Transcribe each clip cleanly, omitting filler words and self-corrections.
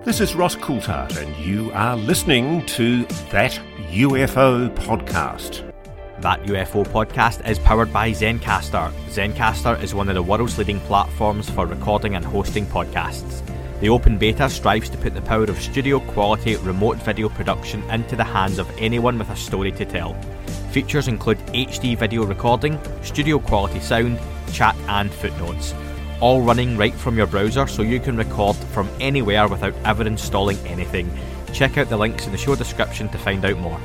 This is Ross Coulthart, and you are listening to That UFO Podcast. That UFO Podcast is powered by Zencastr. Zencastr is one of the world's leading platforms for recording and hosting podcasts. The open beta strives to put the power of studio-quality remote video production into the hands of anyone with a story to tell. Features include HD video recording, studio-quality sound, chat and footnotes. All running right from your browser, so you can record from anywhere without ever installing anything. Check out the links in the show description to find out more.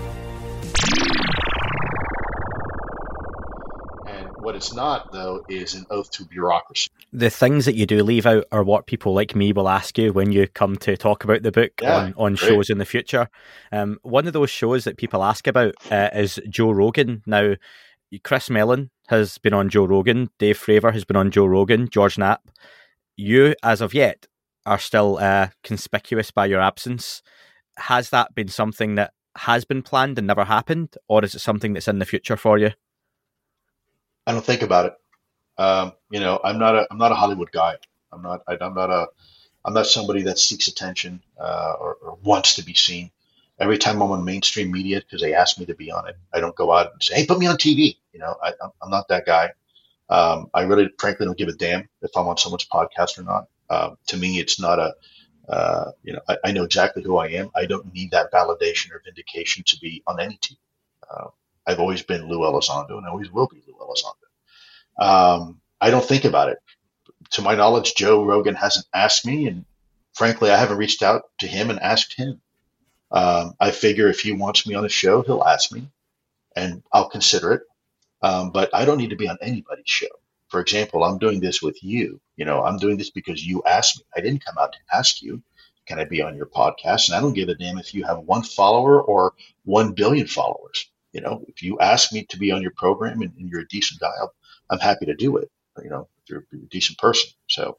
And what it's not, though, is an oath to bureaucracy. The things that you do leave out are what people like me will ask you when you come to talk about the book on shows in the future. One of those shows that people ask about is Joe Rogan. Now, Chris Mellon has been on Joe Rogan, Dave Fravor has been on Joe Rogan, George Knapp. You, as of yet, are still conspicuous by your absence. Has that been something that has been planned and never happened, or is it something that's in the future for you? I don't think about it. I'm not a Hollywood guy. I'm not somebody that seeks attention or wants to be seen. Every time I'm on mainstream media, because they ask me to be on it, I don't go out and say, "Hey, put me on TV." I'm not that guy. I really, frankly, don't give a damn if I'm on someone's podcast or not. To me, it's not I know exactly who I am. I don't need that validation or vindication to be on any TV. I've always been Lou Elizondo, and I always will be Lou Elizondo. I don't think about it. To my knowledge, Joe Rogan hasn't asked me, and frankly, I haven't reached out to him and asked him. I figure if he wants me on a show, he'll ask me, and I'll consider it. But I don't need to be on anybody's show. For example, I'm doing this with you. I'm doing this because you asked me. I didn't come out to ask you, can I be on your podcast? And I don't give a damn if you have 1 follower or 1 billion followers. If you ask me to be on your program and you're a decent guy, I'm happy to do it. If you're a decent person. So,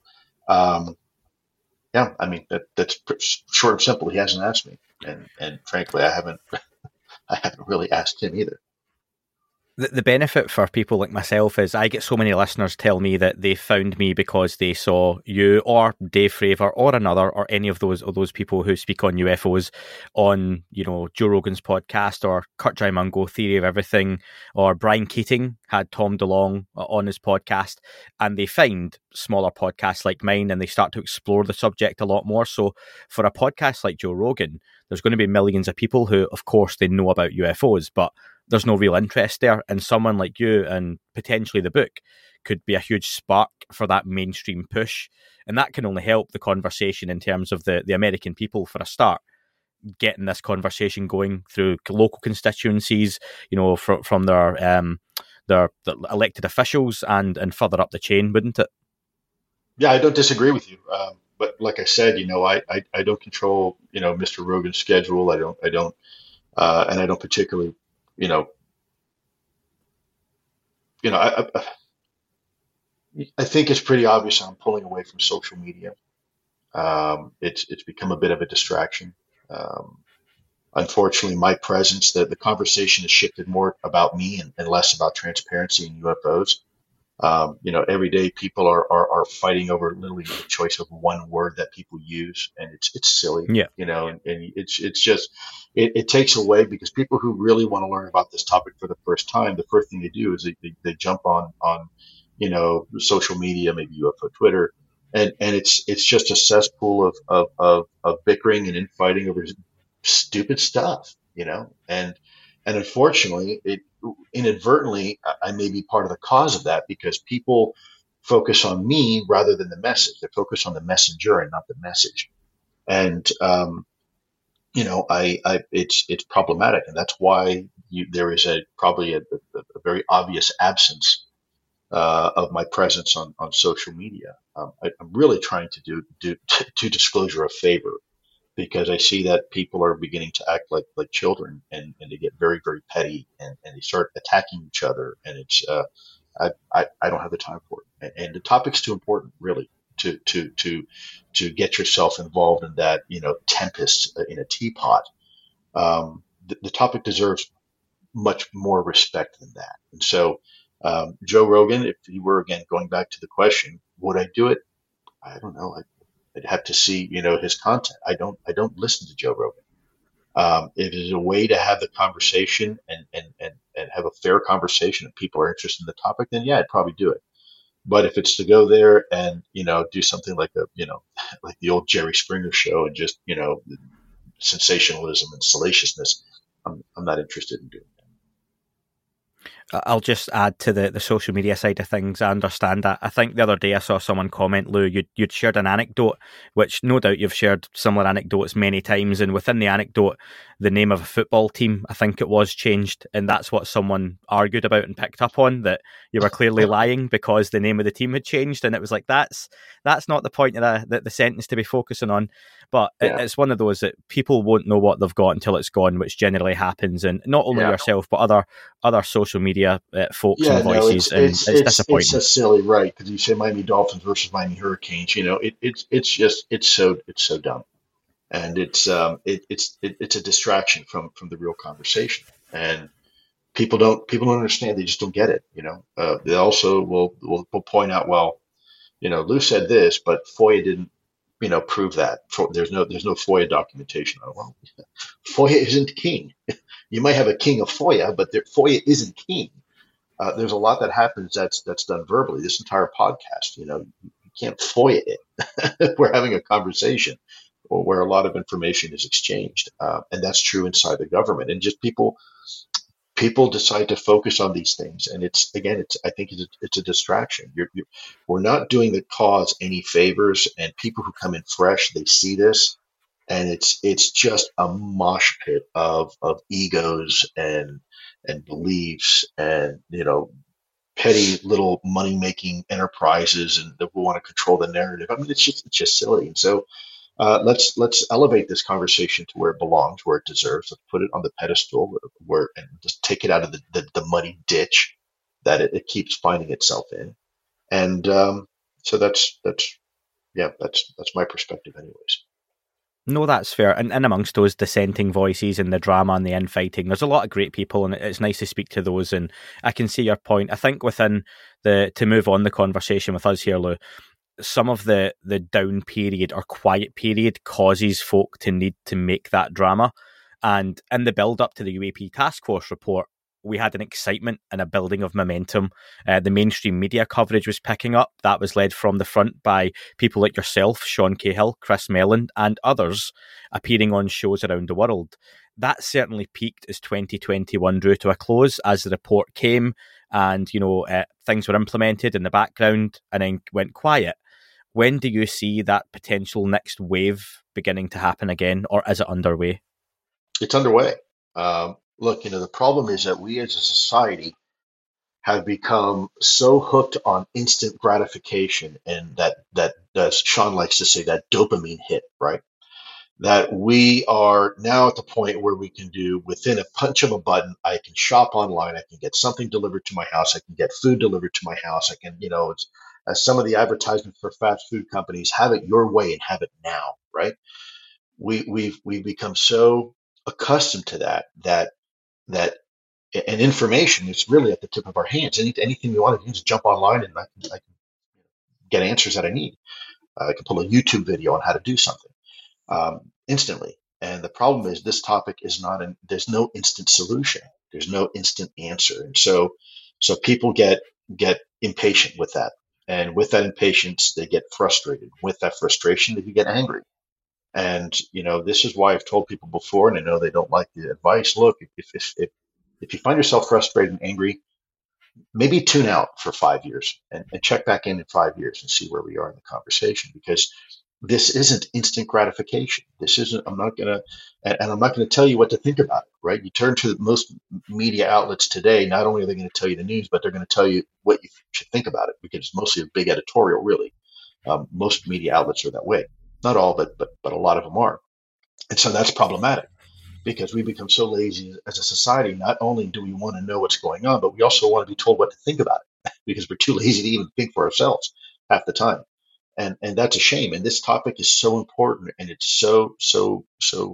that's short and simple. He hasn't asked me. And frankly, I haven't really asked him either. The benefit for people like myself is I get so many listeners tell me that they found me because they saw you or Dave Fravor or another or any of those people who speak on UFOs on, Joe Rogan's podcast, or Kurt Mungo, Theory of Everything, or Brian Keating had Tom DeLonge on his podcast, and they find smaller podcasts like mine and they start to explore the subject a lot more. So for a podcast like Joe Rogan, there's going to be millions of people who, of course, they know about UFOs, but there's no real interest there. And someone like you and potentially the book could be a huge spark for that mainstream push. And that can only help the conversation in terms of the American people, for a start, getting this conversation going through local constituencies, from their elected officials and further up the chain, wouldn't it? Yeah, I don't disagree with you. But like I said, I don't control, Mr. Rogan's schedule. I don't particularly, I think it's pretty obvious I'm pulling away from social media. It's become a bit of a distraction. Unfortunately, my presence, the conversation has shifted more about me and less about transparency and UFOs. Every day people are fighting over literally the choice of one word that people use, and it's silly. Yeah. And it's just it takes away, because people who really want to learn about this topic for the first time, the first thing they do is they jump on social media, maybe UFO Twitter, and it's just a cesspool of bickering and infighting over stupid stuff, and unfortunately inadvertently, I may be part of the cause of that, because people focus on me rather than the message. They focus on the messenger and not the message. And, it's problematic. And that's why there is probably a very obvious absence of my presence on social media. I'm really trying to do disclosure a favor, because I see that people are beginning to act like children, and they get very, very petty, and they start attacking each other. And it's I don't have the time for it. And the topic's too important, really, to get yourself involved in that, tempest in a teapot. The topic deserves much more respect than that. And so, Joe Rogan, if you were, again, going back to the question, would I do it? I don't know. I'd have to see, his content. I don't listen to Joe Rogan. If it is a way to have the conversation and have a fair conversation and people are interested in the topic, then yeah, I'd probably do it. But if it's to go there and, do something like like the old Jerry Springer show and just, sensationalism and salaciousness, I'm not interested in doing that. I'll just add to the social media side of things. I understand that. I think the other day I saw someone comment, Lou, you'd shared an anecdote, which no doubt you've shared similar anecdotes many times. And within the anecdote, the name of a football team, I think it was, changed. And that's what someone argued about and picked up on, that you were clearly lying because the name of the team had changed. And it was like, that's not the point of the sentence to be focusing on. But it's one of those that people won't know what they've got until it's gone, which generally happens. And not only yourself, but other social media folks and voices. It's disappointing. It's just silly, right? Because you say Miami Dolphins versus Miami Hurricanes. It's so dumb, and it's a distraction from the real conversation. And people don't understand. They just don't get it. They also will point out, well, Lou said this, but FOIA didn't prove that. There's no FOIA documentation. Well, FOIA isn't king. You might have a king of FOIA, but FOIA isn't king. There's a lot that happens that's done verbally. This entire podcast, you can't FOIA it. We're having a conversation where a lot of information is exchanged, and that's true inside the government. And just people decide to focus on these things, and I think it's a distraction. We're not doing the cause any favors, and people who come in fresh, they see this, and it's just a mosh pit of egos and beliefs and petty little money making enterprises and that will want to control the narrative. I mean, it's just silly. And so let's elevate this conversation to where it belongs, where it deserves. Let's put it on the pedestal and just take it out of the muddy ditch that it keeps finding itself in. And so that's my perspective, anyways. No, that's fair. And amongst those dissenting voices and the drama and the infighting, there's a lot of great people, and it's nice to speak to those. And I can see your point. I think within to move on the conversation with us here, Lou, some of the down period or quiet period causes folk to need to make that drama. And in the build up to the UAP task force report, we had an excitement and a building of momentum. The mainstream media coverage was picking up. That was led from the front by people like yourself, Sean Cahill, Chris Mellon, and others appearing on shows around the world. That certainly peaked as 2021 drew to a close as the report came and, things were implemented in the background and then went quiet. When do you see that potential next wave beginning to happen again, or is it underway? It's underway. Look, the problem is that we as a society have become so hooked on instant gratification and that as Sean likes to say, that dopamine hit, right? That we are now at the point where we can do within a punch of a button. I can shop online. I can get something delivered to my house. I can get food delivered to my house. I can, it's as some of the advertisements for fast food companies, have it your way and have it now, right? We've become so accustomed to that and information is really at the tip of our hands. Anything we want to do is jump online and I can get answers that I need. I can pull a YouTube video on how to do something instantly. And the problem is this topic is there's no instant solution. There's no instant answer. And so people get impatient with that. And with that impatience, they get frustrated. With that frustration, they get angry. And, this is why I've told people before, and I know they don't like the advice. Look, if you find yourself frustrated and angry, maybe tune out for 5 years and check back in 5 years and see where we are in the conversation, because this isn't instant gratification. This isn't, I'm not going to tell you what to think about it, right? You turn to most media outlets today, not only are they going to tell you the news, but they're going to tell you what you should think about it, because it's mostly a big editorial, really. Most media outlets are that way. Not all, but a lot of them are. And so that's problematic, because we become so lazy as a society. Not only do we want to know what's going on, but we also want to be told what to think about it, because we're too lazy to even think for ourselves half the time. And that's a shame. And this topic is so important, and it's so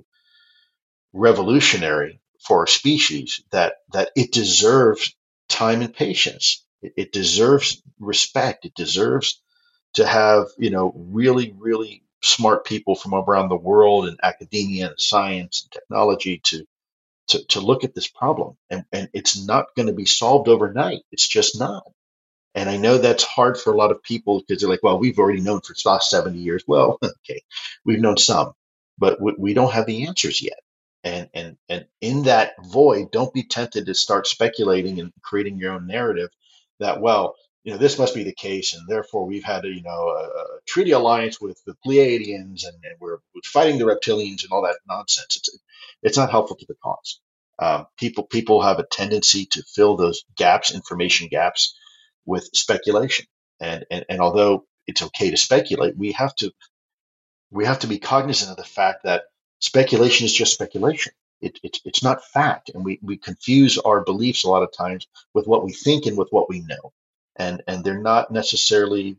revolutionary for our species that it deserves time and patience. It deserves respect. It deserves to have, really, really smart people from around the world in academia and science and technology to look at this problem. And it's not going to be solved overnight. It's just not. And I know that's hard for a lot of people because they're like, well, we've already known for the last 70 years. Well, okay, we've known some, but we don't have the answers yet. And in that void, don't be tempted to start speculating and creating your own narrative that, well, this must be the case, and therefore we've had a treaty alliance with the Pleiadians, and we're fighting the reptilians and all that nonsense. It's not helpful to the cause. People have a tendency to fill those gaps, information gaps, with speculation. And although it's okay to speculate, we have to be cognizant of the fact that speculation is just speculation. It's not fact, and we confuse our beliefs a lot of times with what we think and with what we know, and they're not necessarily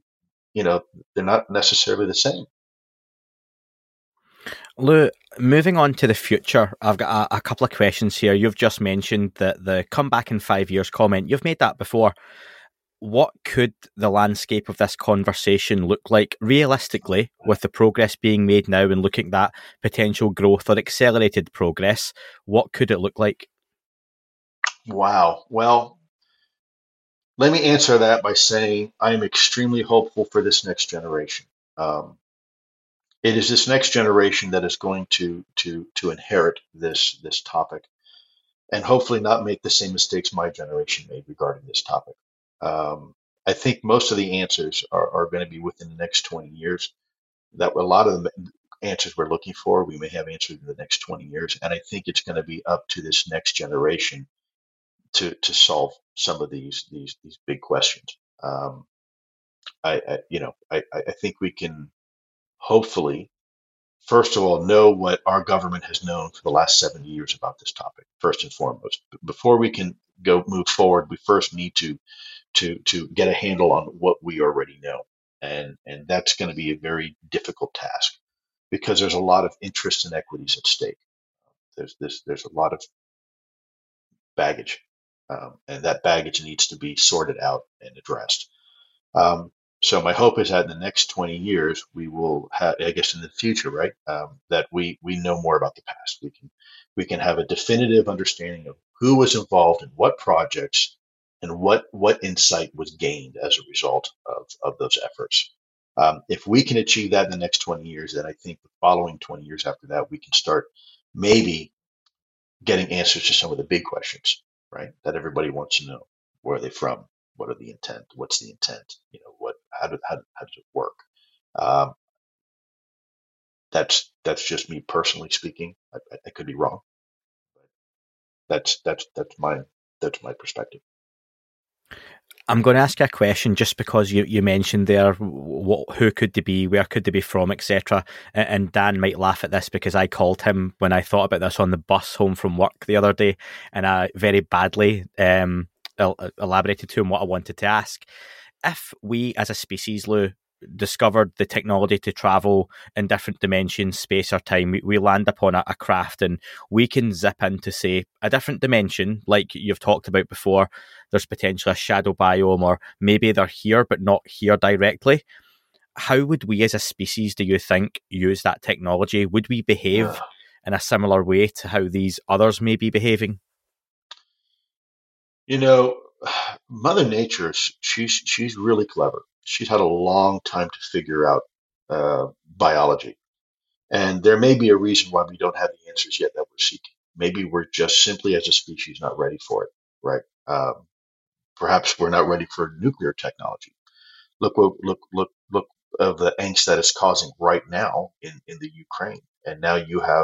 the same. Lou, moving on to the future, I've got a couple of questions here. You've just mentioned the come back in 5 years comment. You've made that before. What could the landscape of this conversation look like realistically with the progress being made now and looking at that potential growth or accelerated progress? What could it look like? Wow. Well, let me answer that by saying I am extremely hopeful for this next generation. It is this next generation that is going to inherit this topic, and hopefully not make the same mistakes my generation made regarding this topic. I think most of the answers are going to be within the next 20 years. That a lot of the answers we're looking for, we may have answered in the next 20 years. And I think it's going to be up to this next generation to solve some of these big questions. I think we can hopefully, first of all, know what our government has known for the last 70 years about this topic, first and foremost. Before we can move forward, we first need to get a handle on what we already know. And that's going to be a very difficult task because there's a lot of interest and equities at stake. There's a lot of baggage, and that baggage needs to be sorted out and addressed. So my hope is that in the next 20 years, we will have, I guess in the future, right, that we know more about the past. We can have a definitive understanding of who was involved in what projects and what insight was gained as a result of those efforts. If we can achieve that in the next 20 years, then I think the following 20 years after that, we can start maybe getting answers to some of the big questions, right, that everybody wants to know. Where are they from? What are the intent? What's the intent? How does it work? That's just me personally speaking. I could be wrong. That's my perspective. I'm going to ask you a question just because you mentioned there who could they be, where could they be from, etc. And Dan might laugh at this because I called him when I thought about this on the bus home from work the other day, and I very badly elaborated to him what I wanted to ask. If we as a species, Lou, discovered the technology to travel in different dimensions, space or time, we land upon a craft and we can zip into, say, a different dimension, like you've talked about before. There's potentially a shadow biome, or maybe they're here but not here directly. How would we as a species, do you think, use that technology? Would we behave in a similar way to how these others may be behaving? Mother Nature, she's really clever. She's had a long time to figure out biology. And there may be a reason why we don't have the answers yet that we're seeking. Maybe we're just simply as a species not ready for it, right? Perhaps we're not ready for nuclear technology. Look of the angst that it's causing right now in the Ukraine. And now you have,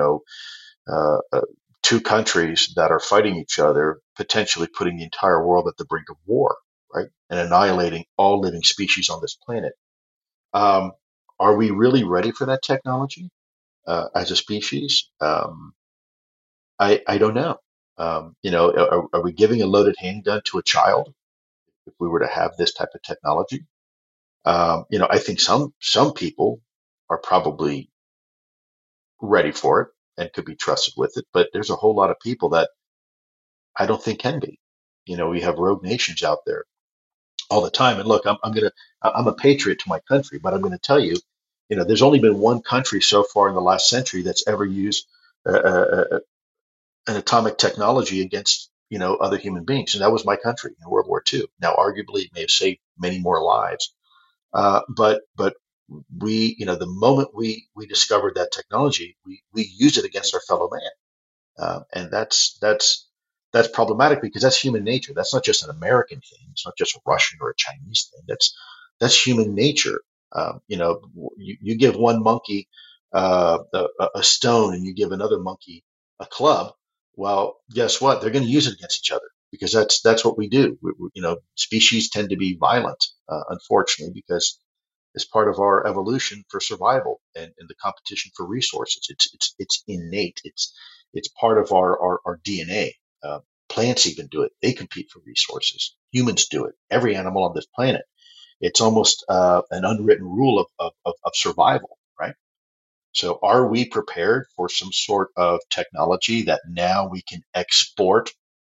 two countries that are fighting each other, potentially putting the entire world at the brink of war, right? And annihilating all living species on this planet. Are we really ready for that technology as a species? I don't know. Are we giving a loaded handgun to a child if we were to have this type of technology? I think some people are probably ready for it and could be trusted with it, but there's a whole lot of people that I don't think can be. We have rogue nations out there all the time. And look, I'm a patriot to my country, but I'm going to tell you, There's only been one country so far in the last century that's ever used an atomic technology against, other human beings. And that was my country in World War II. Now, arguably, it may have saved many more lives. But we, the moment we discovered that technology, we use it against our fellow man. And that's problematic because that's human nature. That's not just an American thing. It's not just a Russian or a Chinese thing. That's human nature. You give one monkey a stone and you give another monkey a club. Well, guess what? They're going to use it against each other because that's what we do. Species tend to be violent, unfortunately, because it's part of our evolution for survival and the competition for resources. It's innate. It's part of our DNA. Plants even do it. They compete for resources. Humans do it. Every animal on this planet. It's almost an unwritten rule of survival, right? So are we prepared for some sort of technology that now we can export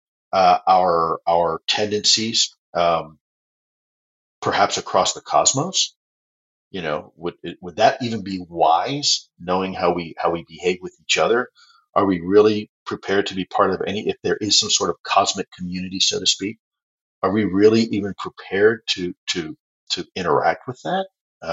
our tendencies perhaps across the cosmos? Would that even be wise, knowing how we behave with each other? Are we really prepared to be part of if there is some sort of cosmic community, so to speak? Are we really even prepared to interact with that?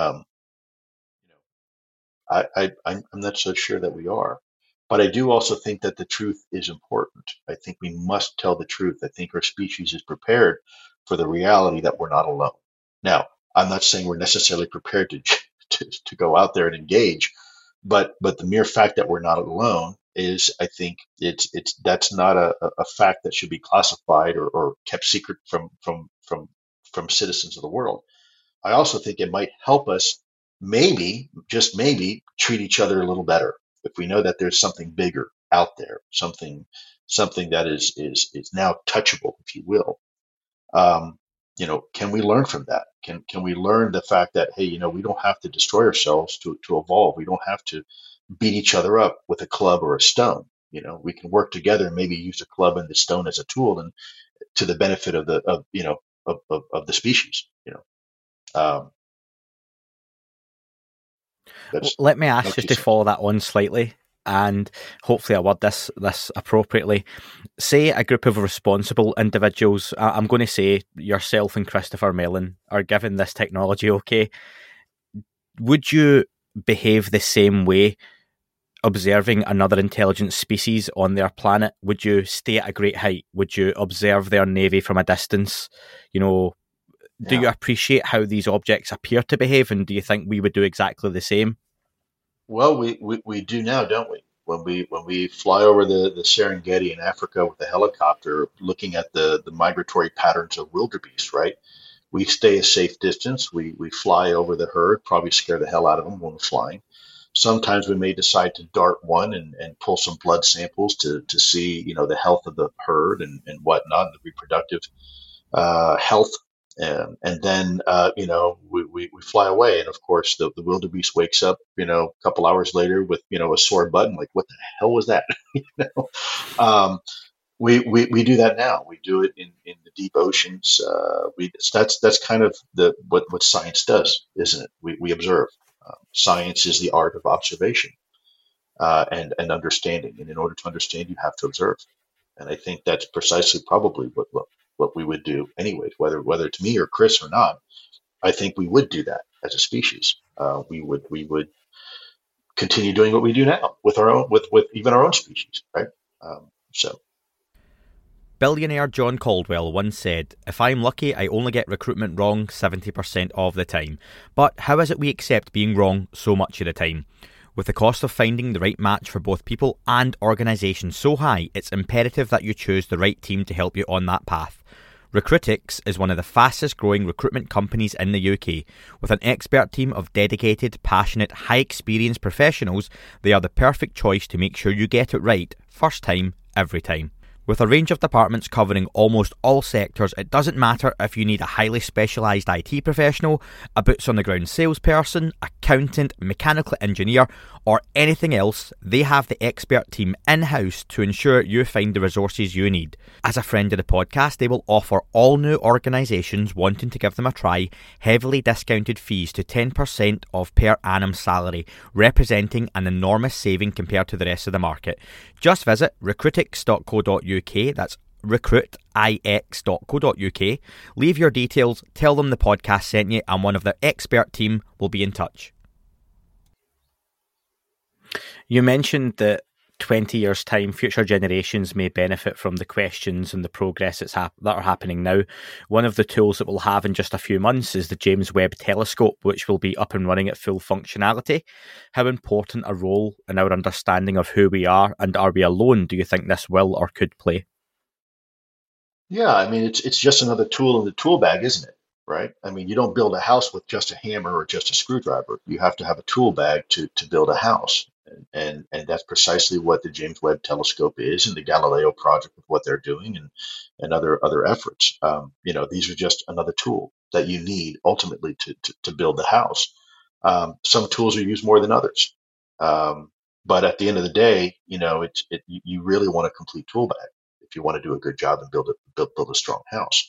I'm not so sure that we are. But I do also think that the truth is important. I think we must tell the truth. I think our species is prepared for the reality that we're not alone. Now, I'm not saying we're necessarily prepared to go out there and engage, but the mere fact that we're not alone is, I think, that's not a fact that should be classified or kept secret from citizens of the world. I also think it might help us maybe, just maybe, treat each other a little better if we know that there's something bigger out there, something that is now touchable, if you will. Can we learn from that? Can we learn the fact that, hey, we don't have to destroy ourselves to evolve. We don't have to beat each other up with a club or a stone. We can work together and maybe use a club and the stone as a tool and to the benefit of the species. Let me ask just to follow that on slightly, and hopefully I word this appropriately. Say a group of responsible individuals, I'm going to say yourself and Christopher Mellon, are given this technology, okay? Would you behave the same way observing another intelligent species on their planet? Would you stay at a great height? Would you observe their navy from a distance? Do you appreciate how these objects appear to behave, and do you think we would do exactly the same? Well, we do now, don't we? When we fly over the Serengeti in Africa with a helicopter, looking at the migratory patterns of wildebeest, right? We stay a safe distance. We fly over the herd, probably scare the hell out of them when we're flying. Sometimes we may decide to dart one and pull some blood samples to see, the health of the herd and whatnot, the reproductive health. And then, we fly away. And of course, the wildebeest wakes up, a couple hours later with, a sore butt and like, what the hell was that? We do that now. We do it in the deep oceans. That's kind of what science does, isn't it? We observe. Science is the art of observation and understanding. And in order to understand, you have to observe. And I think that's precisely probably what we would do anyways, whether it's me or Chris or not. I think we would do that as a species. We would continue doing what we do now with our own, with even our own species, right? Billionaire John Caldwell once said, "If I'm lucky, I only get recruitment wrong 70% of the time. But how is it we accept being wrong so much of the time? With the cost of finding the right match for both people and organisations so high, it's imperative that you choose the right team to help you on that path. Recruitix is one of the fastest growing recruitment companies in the UK. With an expert team of dedicated, passionate, high experienced professionals, they are the perfect choice to make sure you get it right, first time, every time. With a range of departments covering almost all sectors, it doesn't matter if you need a highly specialised IT professional, a boots-on-the-ground salesperson, accountant, mechanical engineer, or anything else, they have the expert team in-house to ensure you find the resources you need. As a friend of the podcast, they will offer all new organisations wanting to give them a try heavily discounted fees to 10% of per annum salary, representing an enormous saving compared to the rest of the market. Just visit recruitix.co.uk, that's recruitix.co.uk, leave your details, tell them the podcast sent you, and one of their expert team will be in touch. You mentioned that 20 years' time, future generations may benefit from the questions and the progress that are happening now. One of the tools that we'll have in just a few months is the James Webb Telescope, which will be up and running at full functionality. How important a role in our understanding of who we are and are we alone do you think this will or could play? Yeah, I mean, it's just another tool in the tool bag, isn't it? Right? I mean, you don't build a house with just a hammer or just a screwdriver. You have to have a tool bag to build a house. And that's precisely what the James Webb Telescope is, and the Galileo project with what they're doing, and other efforts. These are just another tool that you need ultimately to build the house. Some tools are used more than others, but at the end of the day, you really want a complete tool bag if you want to do a good job and build a strong house.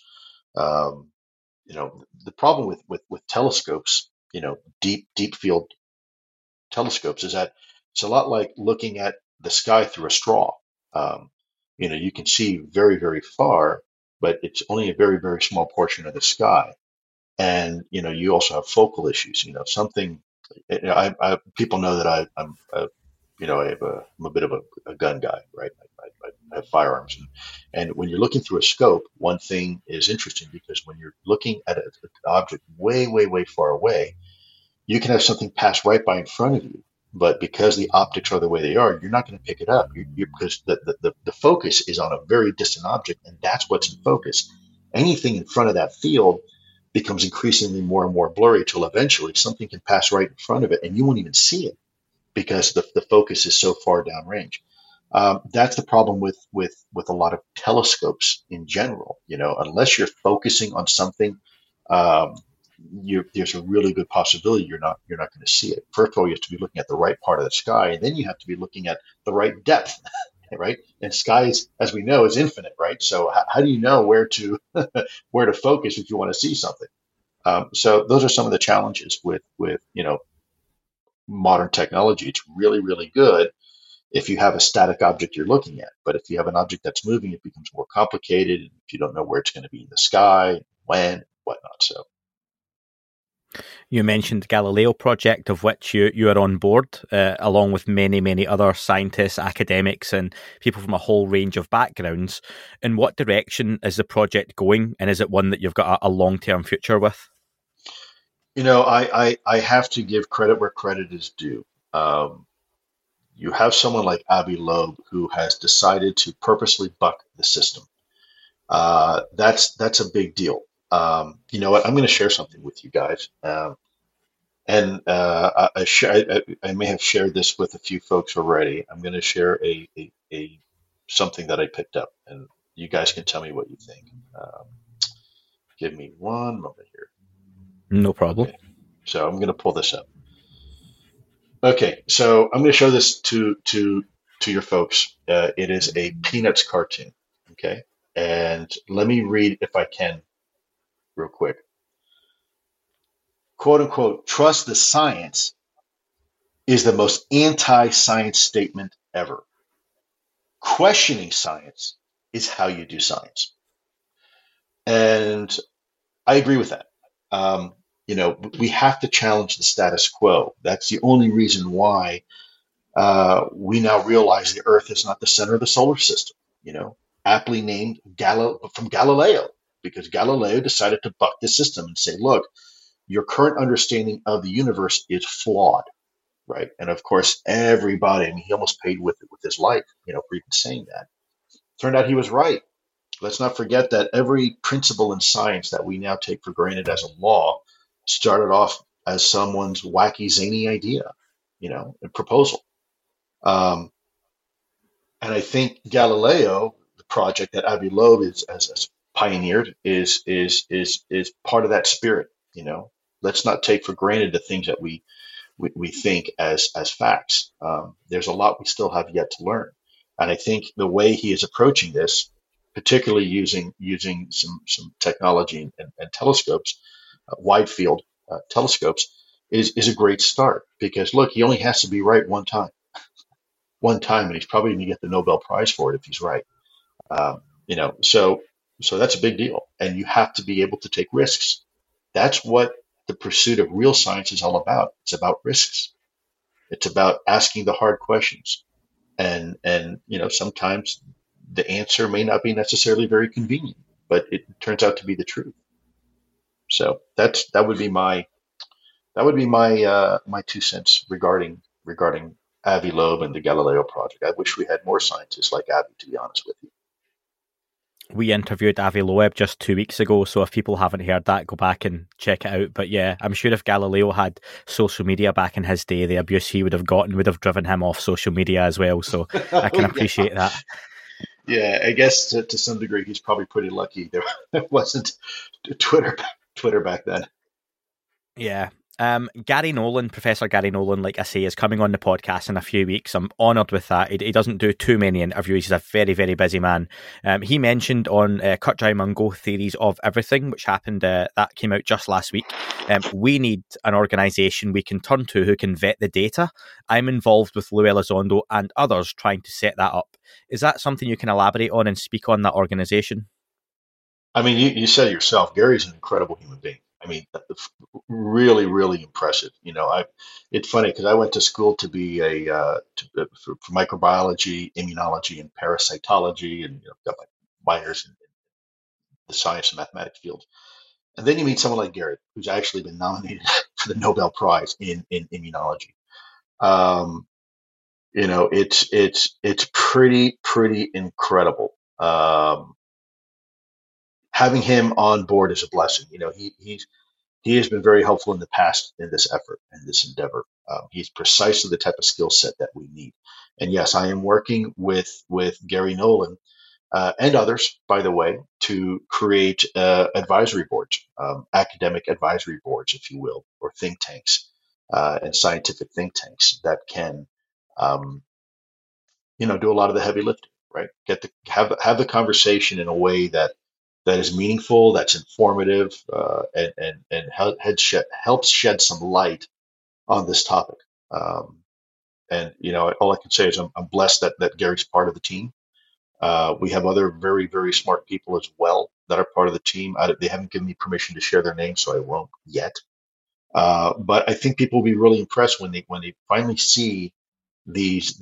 The problem with telescopes, deep field telescopes, is that it's a lot like looking at the sky through a straw. You can see very, very far, but it's only a very, very small portion of the sky. And, you also have focal issues. People know that I'm a bit of a gun guy, right? I have firearms. And when you're looking through a scope, one thing is interesting, because when you're looking at an object way, way, way far away, you can have something pass right by in front of you. But because the optics are the way they are, you're not going to pick it up because the focus is on a very distant object, and that's what's in focus. Anything in front of that field becomes increasingly more and more blurry till eventually something can pass right in front of it and you won't even see it because the focus is so far downrange. That's the problem with a lot of telescopes in general. Unless you're focusing on something, there's a really good possibility you're not going to see it. First of all, you have to be looking at the right part of the sky, and then you have to be looking at the right depth, right? And sky, as we know, is infinite, right? So how do you know where to where to focus if you want to see something? So those are some of the challenges with modern technology. It's really, really good if you have a static object you're looking at, but if you have an object that's moving, it becomes more complicated. If you don't know where it's going to be in the sky, when, whatnot. So. You mentioned the Galileo project, of which you are on board, along with many, many other scientists, academics, and people from a whole range of backgrounds. In what direction is the project going, and is it one that you've got a long-term future with? I have to give credit where credit is due. You have someone like Avi Loeb who has decided to purposely buck the system. That's a big deal. You know what? I'm going to share something with you guys. I may have shared this with a few folks already. I'm going to share a something that I picked up, and you guys can tell me what you think. Give me one moment here. No problem. Okay. So I'm going to pull this up. Okay, so I'm going to show this to your folks. It is a Peanuts cartoon. Okay, and let me read, if I can, real quick. Quote unquote, trust the science is the most anti-science statement ever. Questioning science is how you do science. And I agree with that. We have to challenge the status quo. That's the only reason why we now realize the Earth is not the center of the solar system, aptly named from Galileo, because Galileo decided to buck the system and say, look, your current understanding of the universe is flawed, right? And of course, everybody, he almost paid with his life, for even saying that. Turned out he was right. Let's not forget that every principle in science that we now take for granted as a law started off as someone's wacky, zany idea, a proposal. And I think Galileo, the project that Avi Loeb has pioneered is part of that spirit. Let's not take for granted the things that we think as facts. There's a lot we still have yet to learn, and I think the way he is approaching this, particularly using some technology and telescopes, wide field telescopes, is a great start. Because look, he only has to be right one time, and he's probably going to get the Nobel Prize for it if he's right. So that's a big deal, and you have to be able to take risks. That's what the pursuit of real science is all about. It's about risks. It's about asking the hard questions, and sometimes the answer may not be necessarily very convenient, but it turns out to be the truth. So that would be my my 2 cents regarding Avi Loeb and the Galileo project. I wish we had more scientists like Avi, to be honest with you. We interviewed Avi Loeb just 2 weeks ago, so if people haven't heard that, go back and check it out. But yeah, I'm sure if Galileo had social media back in his day, the abuse he would have gotten would have driven him off social media as well. So I can appreciate that. Yeah, I guess to some degree, he's probably pretty lucky there wasn't Twitter back then. Yeah. Gary Nolan, Professor Gary Nolan, like I say, is coming on the podcast in a few weeks. I'm honoured with that. He doesn't do too many interviews. He's a very, very busy man. He mentioned on Kurzweil Mungo Theories of Everything, which happened, that came out just last week. We need an organisation we can turn to who can vet the data. I'm involved with Lou Elizondo and others trying to set that up. Is that something you can elaborate on and speak on that organisation? I mean, you said it yourself. Gary's an incredible human being. I mean, really, really impressive. It's funny because I went to school to be for microbiology, immunology, and parasitology, and got my minors in the science and mathematics fields. And then you meet someone like Gary, who's actually been nominated for the Nobel Prize in immunology. It's pretty incredible. Having him on board is a blessing. He has been very helpful in the past in this effort and this endeavor. He's precisely the type of skill set that we need. And yes, I am working with Gary Nolan and others, by the way, to create advisory boards, academic advisory boards, if you will, or think tanks and scientific think tanks that can, do a lot of the heavy lifting, right? Have the conversation in a way that is meaningful, that's informative, and helps shed some light on this topic. And all I can say is I'm blessed that Gary's part of the team. We have other very, very smart people as well that are part of the team. They haven't given me permission to share their names, so I won't yet. But I think people will be really impressed when they finally see these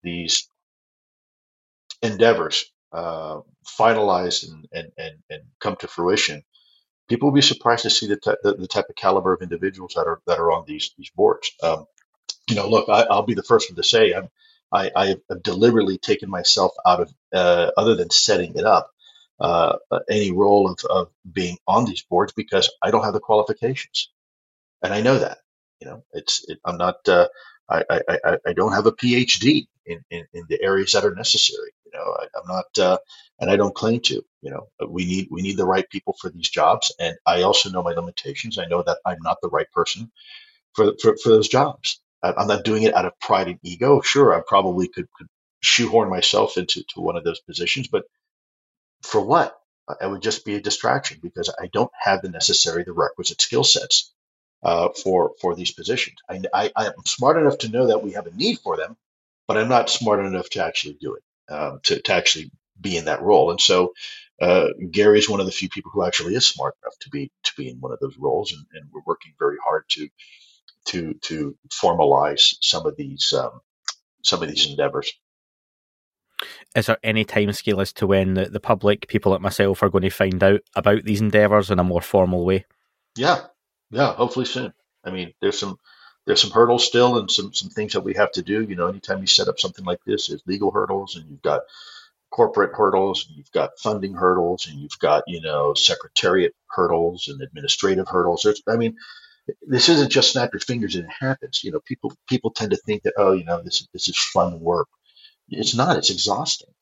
endeavors finalized and come to fruition. People will be surprised to see the type of caliber of individuals that are on these boards. Look, I'll be the first one to say I have deliberately taken myself out of other than setting it up any role of being on these boards because I don't have the qualifications, and I know that. I'm not. I don't have a PhD in the areas that are necessary. I'm not, and I don't claim to. We need the right people for these jobs, and I also know my limitations. I know that I'm not the right person for those jobs. I'm not doing it out of pride and ego. Sure, I probably could shoehorn myself into one of those positions, but for what? It would just be a distraction because I don't have the requisite skill sets for these positions. I am smart enough to know that we have a need for them, but I'm not smart enough to actually do it, to actually be in that role. And so Gary is one of the few people who actually is smart enough to be in one of those roles, and we're working very hard to formalize some of these endeavors. Is there any time scale as to when the public, people like myself, are going to find out about these endeavors in a more formal way? Yeah, hopefully soon. I mean, there's some hurdles still and some things that we have to do. Anytime you set up something like this, there's legal hurdles, and you've got corporate hurdles, and you've got funding hurdles, and you've got secretariat hurdles and administrative hurdles. This isn't just snap your fingers and it happens. People tend to think that this is fun work. It's not. It's exhausting.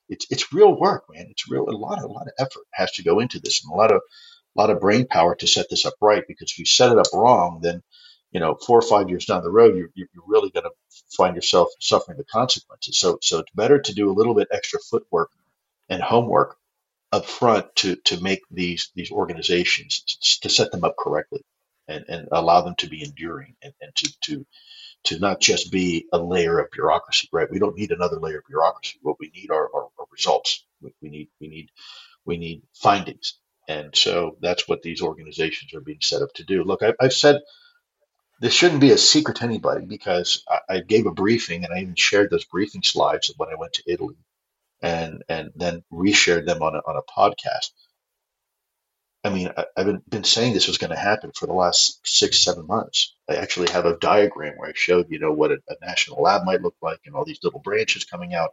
it's real work, man. It's real, a lot of effort has to go into this, and a lot of brain power to set this up right. Because if you set it up wrong, then 4 or 5 years down the road, you're really going to find yourself suffering the consequences. So it's better to do a little bit extra footwork and homework up front to make these organizations, to set them up correctly, and allow them to be enduring, and to not just be a layer of bureaucracy, right? We don't need another layer of bureaucracy. What we need are results. We need findings. And so that's what these organizations are being set up to do. Look, I've said this shouldn't be a secret to anybody, because I gave a briefing, and I even shared those briefing slides when I went to Italy, and then reshared them on a podcast. I mean, I've been saying this was going to happen for the last 6-7 months. I actually have a diagram where I showed, what a national lab might look like, and all these little branches coming out.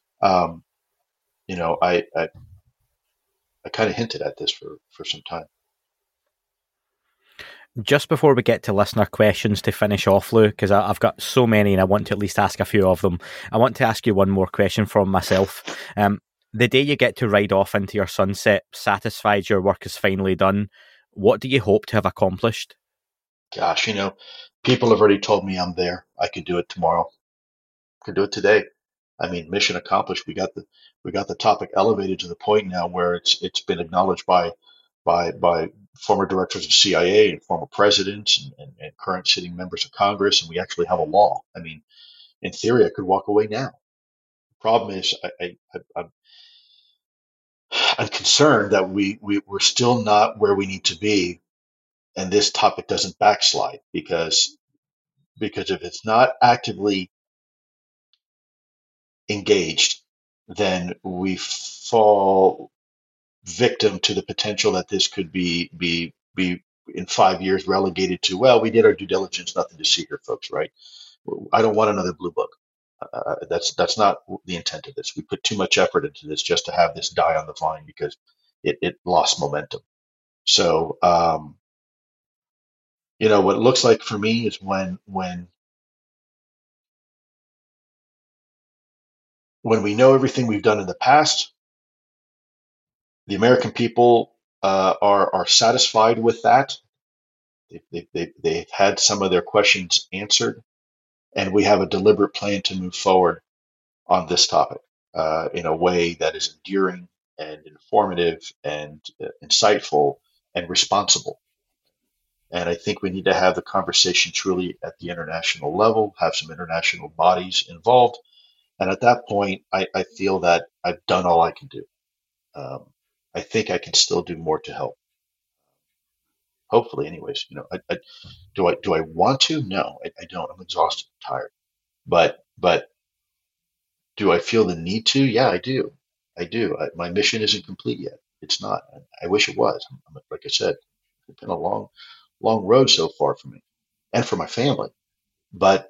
I kind of hinted at this for some time. Just before we get to listener questions to finish off, Lou, because I've got so many and I want to at least ask a few of them, I want to ask you one more question from myself. The day you get to ride off into your sunset, satisfied your work is finally done, what do you hope to have accomplished? Gosh, people have already told me I'm there. I could do it tomorrow. I could do it today. I mean, mission accomplished. We got the topic elevated to the point now where it's been acknowledged by former directors of CIA and former presidents and current sitting members of Congress, and we actually have a law. I mean, in theory, I could walk away now. The problem is, I'm concerned that we're still not where we need to be, and this topic doesn't backslide, because if it's not actively engaged, then we fall victim to the potential that this could be in 5 years relegated to, well, we did our due diligence, nothing to see here, folks, right? I don't want another blue book. That's not the intent of this. We put too much effort into this just to have this die on the vine because it lost momentum. So, what it looks like for me is when we know everything we've done in the past, the American people are satisfied with that. They've had some of their questions answered, and we have a deliberate plan to move forward on this topic in a way that is enduring and informative and insightful and responsible. And I think we need to have the conversation truly at the international level, have some international bodies involved. And at that point, I feel that I've done all I can do. I think I can still do more to help. Hopefully, anyways. Do I want to? No, I don't. I'm exhausted, tired. But do I feel the need to? Yeah, I do. My mission isn't complete yet. It's not. I wish it was. Like I said, it's been a long road so far for me and for my family. But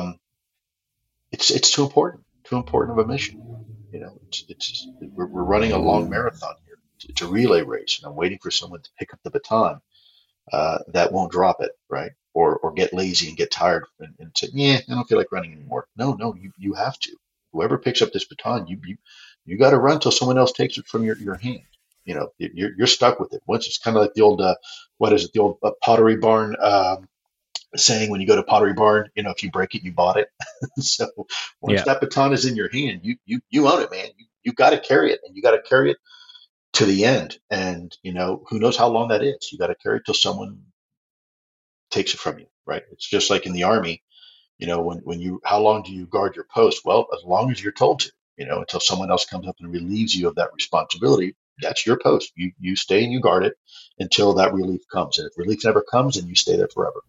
it's too important of a mission. We're running a long marathon here. It's a relay race, and I'm waiting for someone to pick up the baton that won't drop it, right? Or get lazy and get tired and say, yeah, I don't feel like running anymore. No, you have to. Whoever picks up this baton, you got to run till someone else takes it from your hand. You're stuck with it. Once it's kind of like the old, the old Pottery Barn saying, when you go to Pottery Barn, if you break it, you bought it. So once that baton is in your hand, you own it, man. You got to carry it, and you got to carry it to the end. And who knows how long that is. You got to carry it till someone takes it from you, right? It's just like in the Army. How long do you guard your post? Well, as long as you're told to, until someone else comes up and relieves you of that responsibility. That's your post. You stay and you guard it until that relief comes. And if relief never comes, then you stay there forever.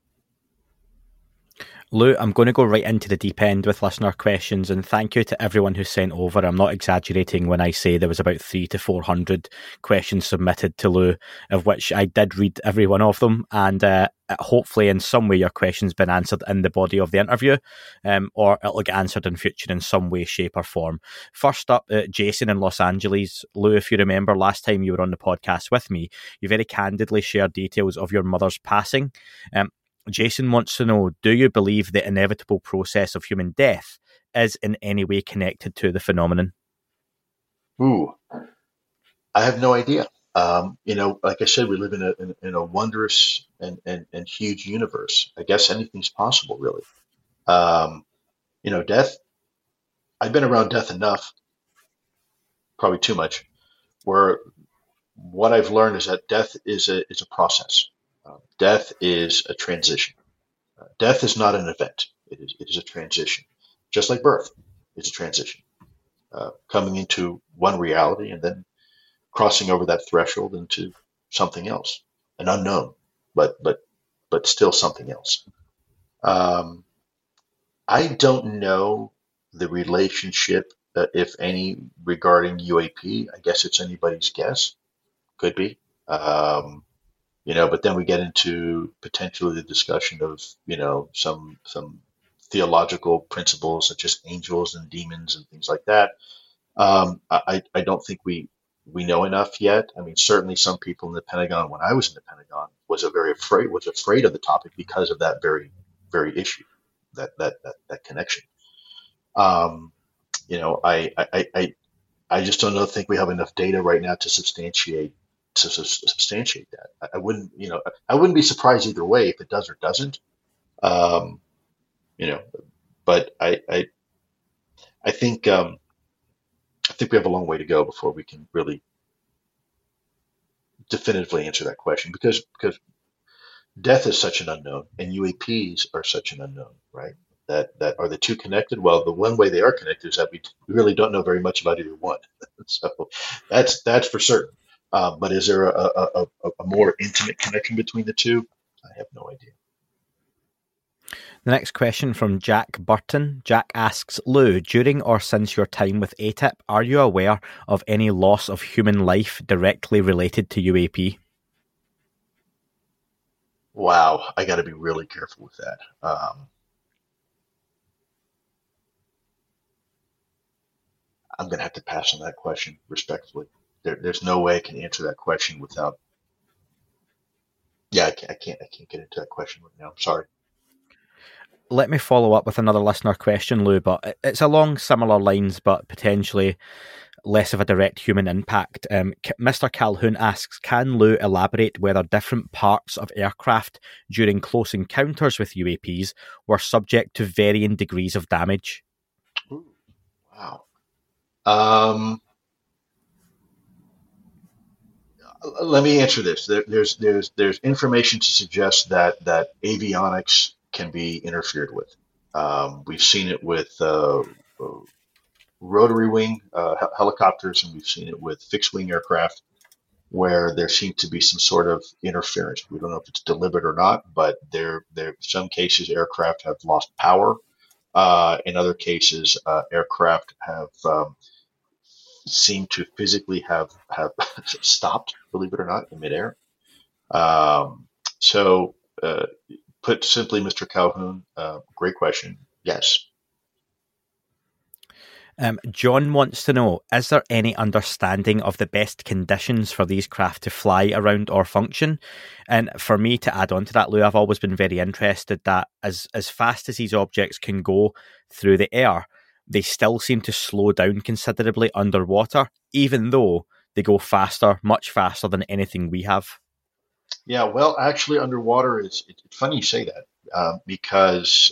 Lou, I'm going to go right into the deep end with listener questions, and thank you to everyone who sent over. I'm not exaggerating when I say there was about 300 to 400 questions submitted to Lou, of which I did read every one of them, and hopefully in some way your question's been answered in the body of the interview, or it'll get answered in future in some way, shape or form. First up, Jason in Los Angeles. Lou, if you remember last time you were on the podcast with me, you very candidly shared details of your mother's passing. Jason wants to know, do you believe the inevitable process of human death is in any way connected to the phenomenon? Ooh, I have no idea. Like I said, we live in a wondrous and huge universe. I guess anything's possible, really. Um, death. I've been around death enough, probably too much, where what I've learned is that death is a process. Death is a transition. Death is not an event. It is a transition, just like birth is a transition. Coming into one reality and then crossing over that threshold into something else, an unknown, but still something else. Um, I don't know the relationship, if any, regarding UAP. I guess it's anybody's guess. Could be. Um, but then we get into potentially the discussion of, some theological principles such as angels and demons and things like that. I don't think we know enough yet. I mean, certainly some people in the Pentagon, when I was in the Pentagon, was afraid of the topic because of that very issue, that connection. Um, I just don't think we have enough data right now to substantiate that. I wouldn't be surprised either way if it does or doesn't. Um, you know, but I think we have a long way to go before we can really definitively answer that question, because death is such an unknown and UAPs are such an unknown, right? That are the two connected? Well, the one way they are connected is that we really don't know very much about either one. So that's for certain. But is there a more intimate connection between the two? I have no idea. The next question from Jack Burton. Jack asks, Lou, during or since your time with ATIP, are you aware of any loss of human life directly related to UAP? Wow, I got to be really careful with that. I'm going to have to pass on that question respectfully. There's no way I can answer that question without. Yeah, I can't get into that question right now. I'm sorry. Let me follow up with another listener question, Lou, but it's along similar lines, but potentially less of a direct human impact. Mr. Calhoun asks, can Lou elaborate whether different parts of aircraft during close encounters with UAPs were subject to varying degrees of damage? Ooh, wow. Let me answer this. There's information to suggest that avionics can be interfered with. We've seen it with rotary wing helicopters, and we've seen it with fixed wing aircraft, where there seems to be some sort of interference. We don't know if it's deliberate or not, but there some cases aircraft have lost power. In other cases, aircraft have seem to physically have stopped, believe it or not, in midair. So, put simply, Mr. Calhoun, great question. Yes. John wants to know, is there any understanding of the best conditions for these craft to fly around or function? And for me to add on to that, Lou, I've always been very interested that as fast as these objects can go through the air, they still seem to slow down considerably underwater, even though they go faster, much faster than anything we have. Yeah, well, actually, underwater it's funny you say that, because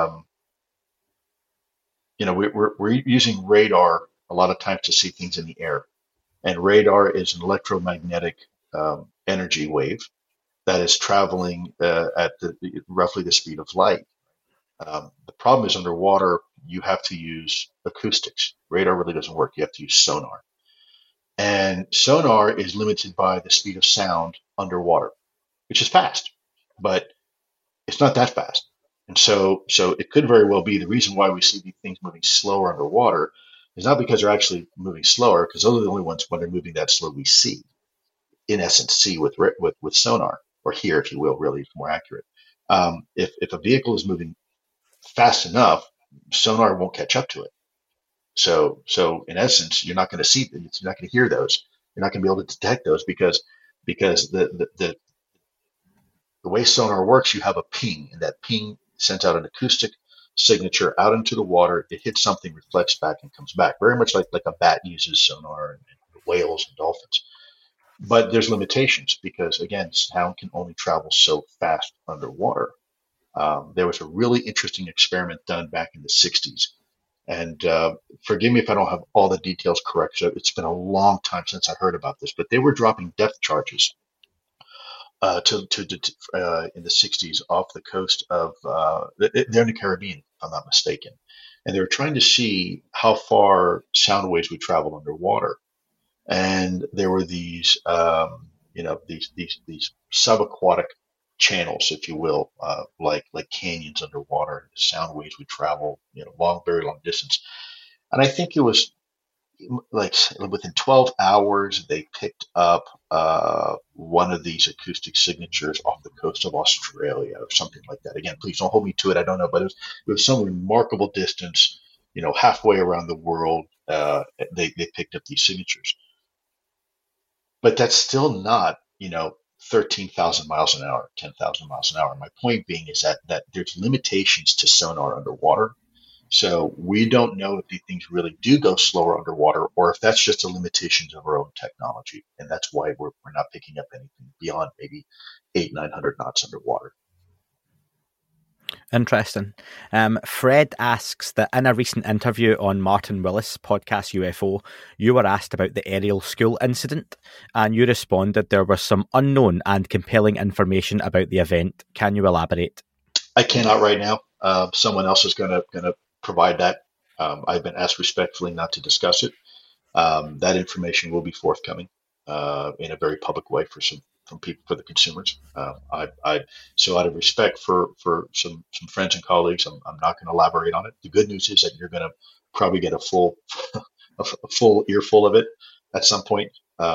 we're using radar a lot of times to see things in the air, and radar is an electromagnetic energy wave that is traveling at roughly the speed of light. The problem is underwater, you have to use acoustics. Radar really doesn't work. You have to use sonar. And sonar is limited by the speed of sound underwater, which is fast, but it's not that fast. And so it could very well be the reason why we see these things moving slower underwater is not because they're actually moving slower, because those are the only ones when they're moving that slow we see, in essence, see with sonar, or hear, if you will, really is more accurate. If a vehicle is moving fast enough, sonar won't catch up to it. So in essence, you're not going to see, you're not going to hear those. You're not going to be able to detect those because the way sonar works, you have a ping, and that ping sends out an acoustic signature out into the water. It hits something, reflects back, and comes back. Very much like a bat uses sonar and whales and dolphins. But there's limitations because, again, sound can only travel so fast underwater. There was a really interesting experiment done back in the 60s. And forgive me if I don't have all the details correct. So it's been a long time since I heard about this, but they were dropping depth charges in the 60s off the coast of, they're in the Caribbean, if I'm not mistaken. And they were trying to see how far sound waves would travel underwater. And there were these, these subaquatic channels, if you will, like canyons underwater. Sound waves would travel, very long distance. And I think it was like within 12 hours, they picked up one of these acoustic signatures off the coast of Australia or something like that. Again, please don't hold me to it. I don't know, but it was some remarkable distance, halfway around the world. They picked up these signatures. But that's still not, 13,000 miles an hour, 10,000 miles an hour. My point being is that there's limitations to sonar underwater. So we don't know if these things really do go slower underwater or if that's just the limitations of our own technology. And that's why we're not picking up anything beyond maybe 900 knots underwater. Interesting. Fred asks that in a recent interview on Martin Willis' podcast UFO, you were asked about the Ariel School incident, and you responded there was some unknown and compelling information about the event. Can you elaborate? I cannot right now. Someone else is going to provide that. I've been asked respectfully not to discuss it. That information will be forthcoming in a very public way from people, for the consumers. So out of respect for some friends and colleagues, I'm not going to elaborate on it. The good news is that you're going to probably get a full a full earful of it at some point.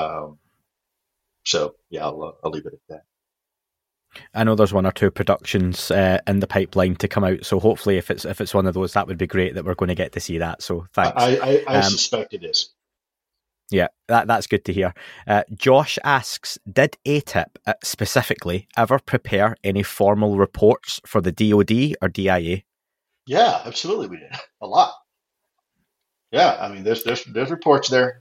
So yeah, I'll leave it at that. I know there's one or two productions in the pipeline to come out, so hopefully if it's one of those, that would be great that we're going to get to see that. So thanks. I suspect it is. Yeah, that's good to hear. Josh asks, did ATIP specifically ever prepare any formal reports for the DoD or DIA? Yeah, absolutely, we did a lot. Yeah, I mean, there's reports there.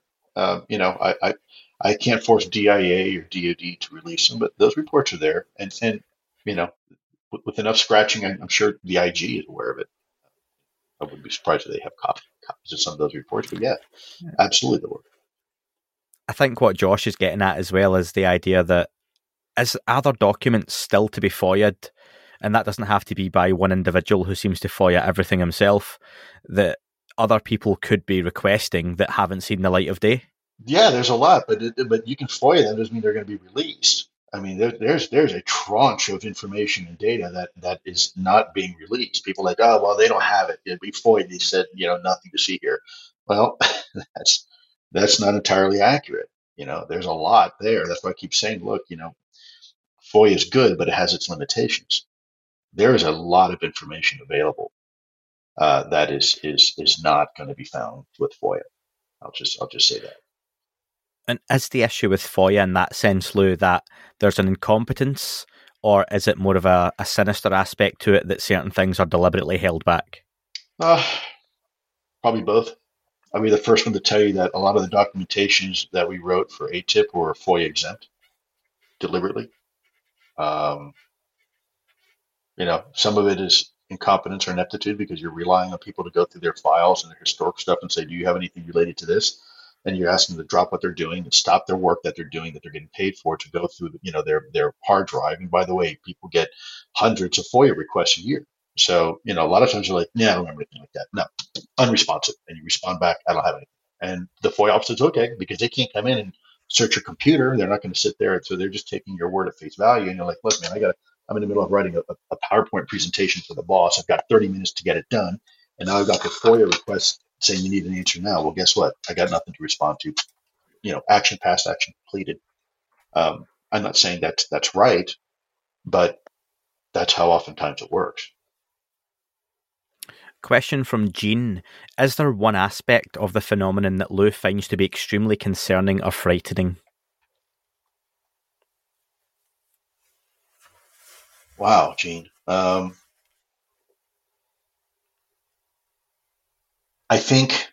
I can't force DIA or DoD to release them, but those reports are there, and with enough scratching, I'm sure the IG is aware of it. I wouldn't be surprised if they have copies of some of those reports, but yeah, absolutely there were. I think what Josh is getting at as well is the idea that are there documents still to be FOIA'd, and that doesn't have to be by one individual who seems to FOIA everything himself, that other people could be requesting that haven't seen the light of day? Yeah, there's a lot, but you can FOIA them, doesn't mean they're going to be released. I mean, there's a tranche of information and data that is not being released. People are like, oh, well, they don't have it. We FOIA, they said, nothing to see here. Well, that's not entirely accurate. There's a lot there. That's why I keep saying, look, FOIA is good, but it has its limitations. There is a lot of information available that is not going to be found with FOIA. I'll just say that. And is the issue with FOIA in that sense, Lou, that there's an incompetence, or is it more of a sinister aspect to it that certain things are deliberately held back? Probably both. I'll be the first one to tell you that a lot of the documentations that we wrote for ATIP were FOIA exempt, deliberately. Some of it is incompetence or ineptitude because you're relying on people to go through their files and their historic stuff and say, do you have anything related to this? And you're asking them to drop what they're doing and stop their work that they're doing, that they're getting paid for, to go through, their hard drive. And by the way, people get hundreds of FOIA requests a year. So, a lot of times you're like, yeah, I don't remember anything like that. No, unresponsive. And you respond back, I don't have anything. And the FOIA office is okay because they can't come in and search your computer. They're not going to sit there. So they're just taking your word at face value. And you're like, look, man, I'm in the middle of writing a PowerPoint presentation for the boss. I've got 30 minutes to get it done. And now I've got the FOIA request saying you need an answer now. Well, guess what? I got nothing to respond to. Action passed, action completed. I'm not saying that's right, but that's how oftentimes it works. Question from Jean. Is there one aspect of the phenomenon that Lou finds to be extremely concerning or frightening? Wow, Jean. I think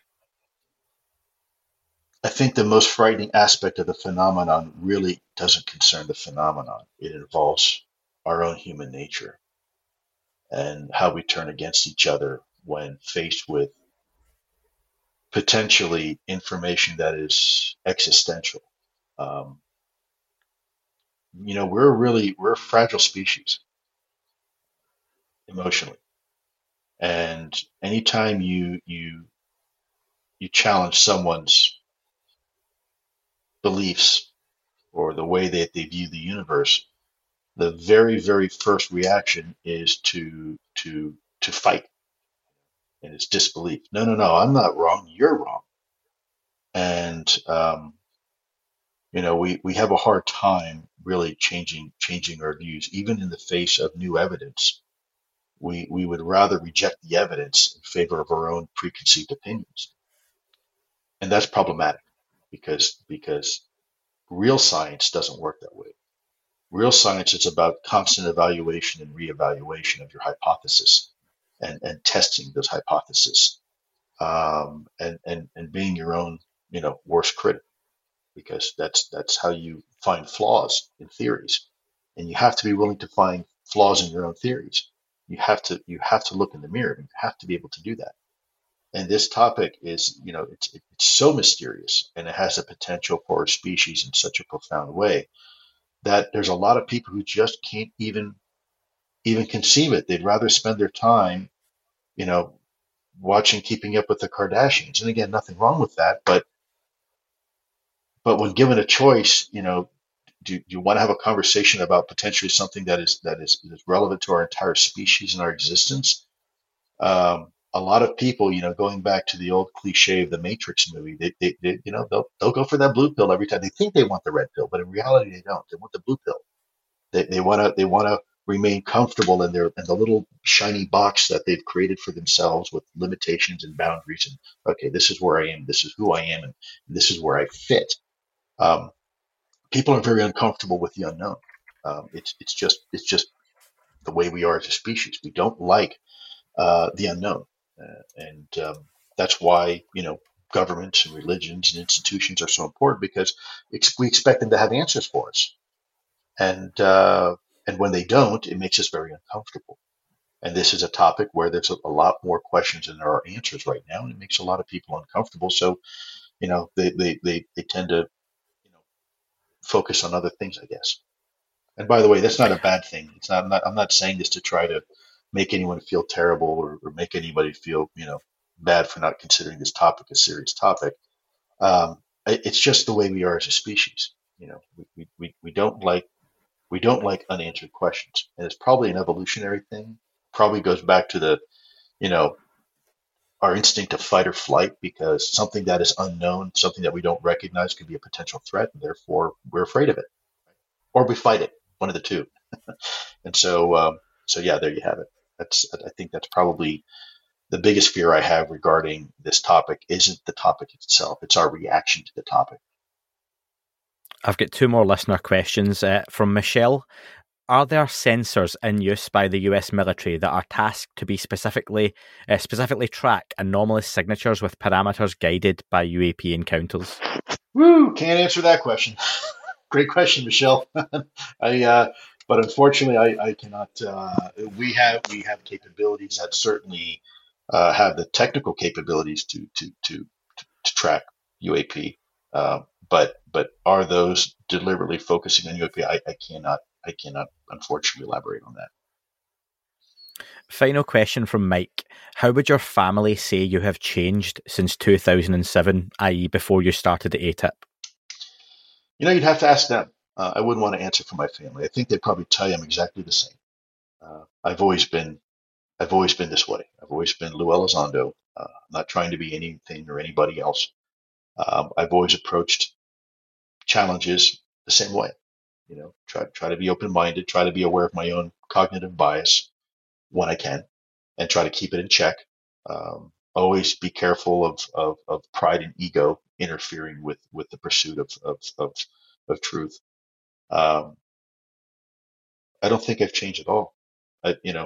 the most frightening aspect of the phenomenon really doesn't concern the phenomenon. It involves our own human nature and how we turn against each other when faced with potentially information that is existential. Um, we're a fragile species emotionally, and anytime you challenge someone's beliefs or the way that they view the universe, the very, very first reaction is to fight, and it's disbelief. No, no, no, I'm not wrong. You're wrong. And we have a hard time really changing our views, even in the face of new evidence. We would rather reject the evidence in favor of our own preconceived opinions, and that's problematic because real science doesn't work that way. Real science is about constant evaluation and reevaluation of your hypothesis and testing those hypotheses, and being your own worst critic, because that's how you find flaws in theories, and you have to be willing to find flaws in your own theories. You have to look in the mirror, and you have to be able to do that. And this topic is, it's so mysterious, and it has the potential for our species in such a profound way that there's a lot of people who just can't even conceive it. They'd rather spend their time, you know, watching Keeping Up with the Kardashians. And again, nothing wrong with that, but when given a choice, do you want to have a conversation about potentially something that is relevant to our entire species and our existence? A lot of people, going back to the old cliche of the Matrix movie, they'll go for that blue pill every time. They think they want the red pill, but in reality, they don't. They want the blue pill. They want to remain comfortable in the little shiny box that they've created for themselves with limitations and boundaries. And okay, this is where I am. This is who I am, and this is where I fit. Um, People are very uncomfortable with the unknown. It's just the way we are as a species. We don't like the unknown, and that's why governments and religions and institutions are so important, because we expect them to have answers for us, and when they don't, it makes us very uncomfortable. And this is a topic where there's a lot more questions than there are answers right now, and it makes a lot of people uncomfortable. So they tend to focus on other things, I guess. And by the way, that's not a bad thing. It's not. I'm not saying this to try to make anyone feel terrible, or make anybody feel bad for not considering this topic a serious topic. It's just the way we are as a species. We don't like unanswered questions, and it's probably an evolutionary thing. Probably goes back to the you know our instinct of fight or flight, because something that is unknown, something that we don't recognize, could be a potential threat, and therefore we're afraid of it, or we fight it. One of the two. And so yeah, there you have it. I think that's probably the biggest fear I have regarding this topic. Isn't the topic itself; it's our reaction to the topic. I've got two more listener questions from Michelle. Are there sensors in use by the US military that are tasked to be specifically track anomalous signatures with parameters guided by UAP encounters? Woo! Can't answer that question. Great question, Michelle. But unfortunately, I cannot. We have capabilities that certainly have the technical capabilities to track UAP. But are those deliberately focusing on UAP? I cannot unfortunately elaborate on that. Final question from Mike. How would your family say you have changed since 2007, i.e. before you started the ATIP? You'd have to ask them. I wouldn't want to answer for my family. I think they'd probably tell you I'm exactly the same. I've always been this way. I've always been Lou Elizondo. I'm not trying to be anything or anybody else. I've always approached challenges the same way. Try to be open-minded, try to be aware of my own cognitive bias when I can, and try to keep it in check. Always be careful of pride and ego interfering with the pursuit of truth. I don't think I've changed at all.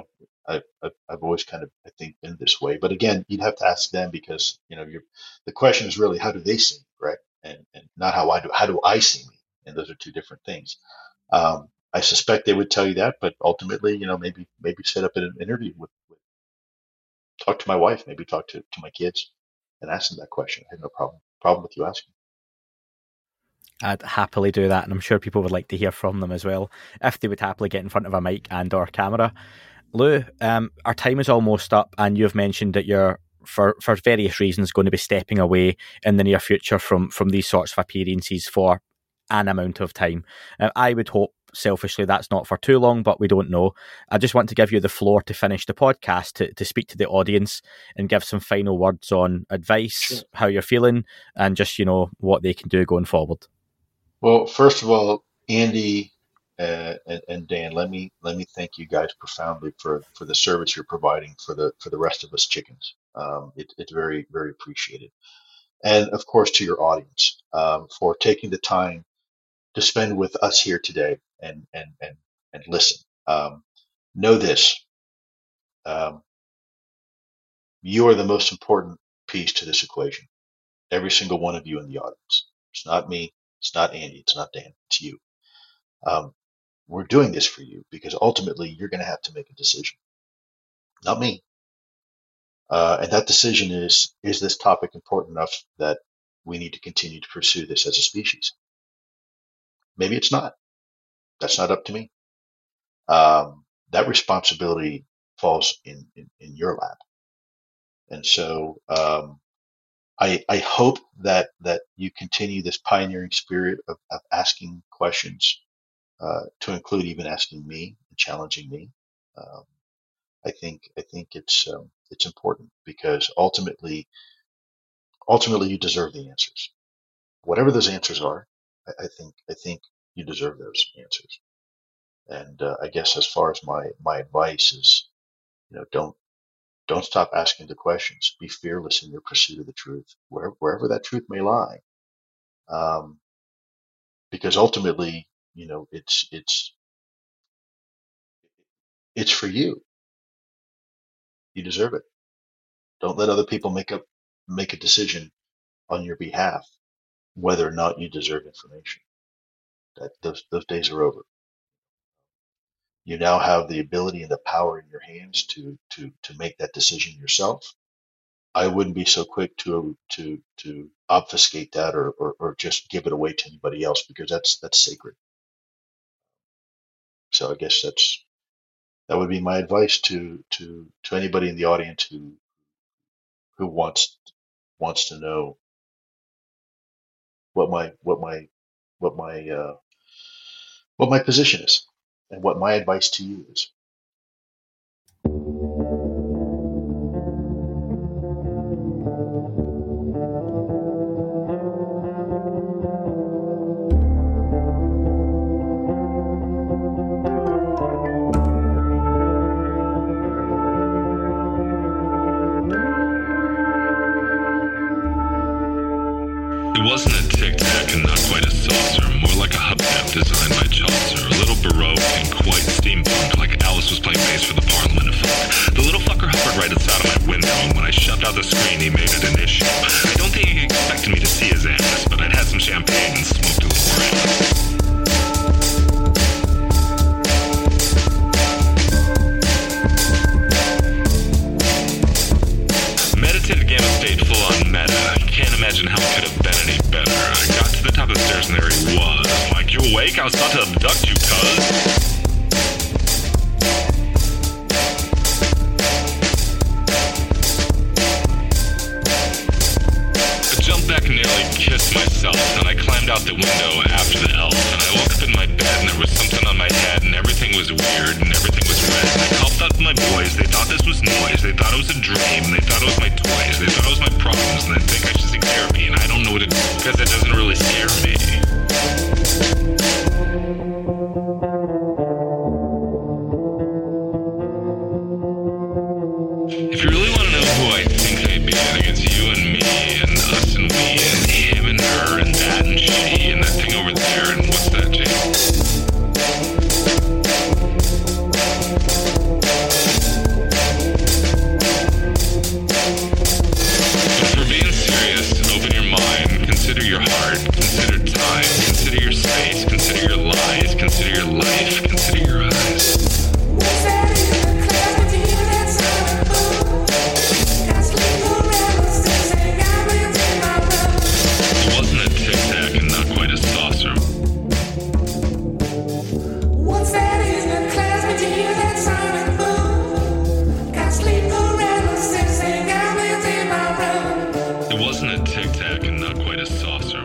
I've always kind of, I think, been this way. But again, you'd have to ask them because, the question is really, how do they see me, right? And not how do I see me? And those are two different things. I suspect they would tell you that, but ultimately, maybe set up an interview talk to my wife, maybe talk to my kids and ask them that question. I have no problem with you asking. I'd happily do that, and I'm sure people would like to hear from them as well, if they would happily get in front of a mic and or camera. Lou, our time is almost up, and you've mentioned that you're, for various reasons, going to be stepping away in the near future from these sorts of appearances for an amount of time. I would hope, selfishly, that's not for too long, but we don't know. I just want to give you the floor to finish the podcast, to speak to the audience and give some final words on advice, sure, how you're feeling, and just, what they can do going forward. Well, first of all, Andy and Dan, let me thank you guys profoundly for the service you're providing for the rest of us chickens. It's very, very appreciated. And of course, to your audience, for taking the time to spend with us here today and listen. Know this: you are the most important piece to this equation. Every single one of you in the audience. It's not me. It's not Andy. It's not Dan. It's you. We're doing this for you because ultimately you're going to have to make a decision, not me. And that decision is this topic important enough that we need to continue to pursue this as a species? Maybe it's not. That's not up to me. That responsibility falls in your lap. And so I hope that you continue this pioneering spirit of asking questions, to include even asking me and challenging me. I think it's important because ultimately you deserve the answers. Whatever those answers are, I think you deserve those answers. And I guess as far as my advice is, don't stop asking the questions. Be fearless in your pursuit of the truth, wherever that truth may lie. Because ultimately, it's for you. You deserve it. Don't let other people make a decision on your behalf whether or not you deserve information. Those days are over. You now have the ability and the power in your hands to make that decision yourself. I wouldn't be so quick to obfuscate that or just give it away to anybody else, because that's sacred. So I guess that would be my advice to anybody in the audience who wants to know what my position is and what my advice to you is. It wasn't a tic-tac and not quite a saucer, more like a hubcap designed by Chaucer, a little baroque and quite steampunk, like Alice was playing bass for the Parliament of Folk. The little fucker hovered right outside of my window, and when I shoved out the screen, he made it an issue. I don't think he expected me to see his ass, but I'd had some champagne and smoked a little grass. Meditative gamma state full on meta. Can't imagine how it could have been any better. I got to the top of the stairs and there he was. Like, you awake? I was about to abduct you, cuz. I jumped back and nearly kissed myself, and I climbed out the window after the elf, and I woke up in my bed and there was something on my head and everything was weird and everything was red, and I called out to my boys. They thought this was noise, they thought it was a dream, they thought it was my toys, they thought it was my problems, and they think I should seek therapy, and I don't know what it is because it doesn't really scare me. If you really want to know who I think they be, I think it's you and me and us and we and him and her and that and she and that thing over there and what's that, Jake? Consider your heart, consider time, consider your space, consider your lies, consider your life, consider your eyes. It wasn't a Tic Tac and not quite a saucer. What's that in the class with you that silent boom? Got sleep paralysis and got within my room. It wasn't a Tic Tac and not quite a saucer.